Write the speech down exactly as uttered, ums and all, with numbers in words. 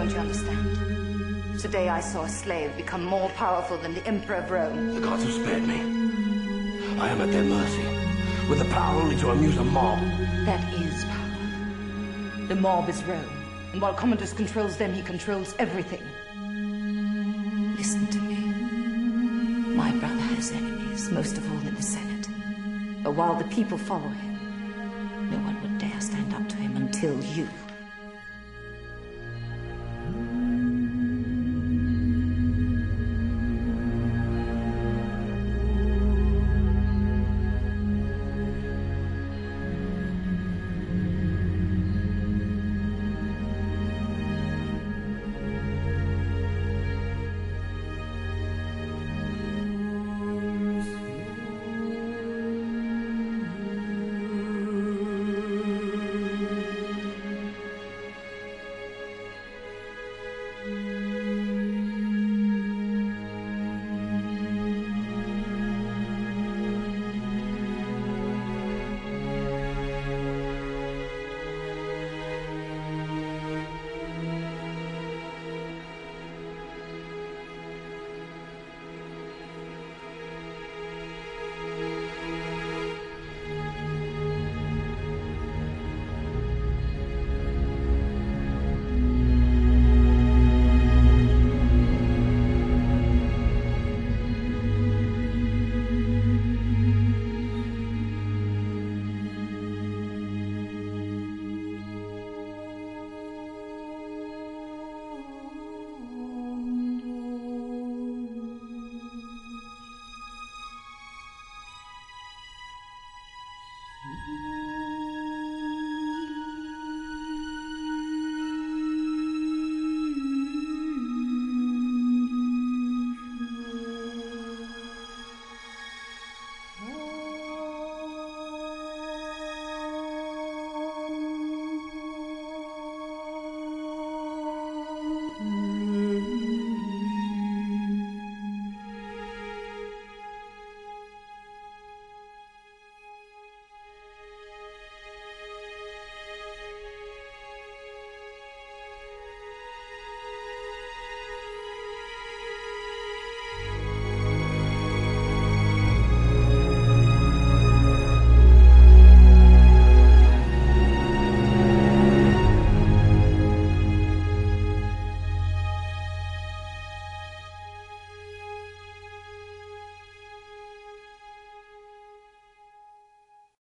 Don't you understand? Today I saw a slave become more powerful than the Emperor of Rome. The gods have spared me. I am at their mercy, with the power only to amuse a mob. That is power. The mob is Rome, and while Commodus controls them, he controls everything. Listen to me. My brother has enemies, most of all in the Senate. But while the people follow him, no one would dare stand up to him until you.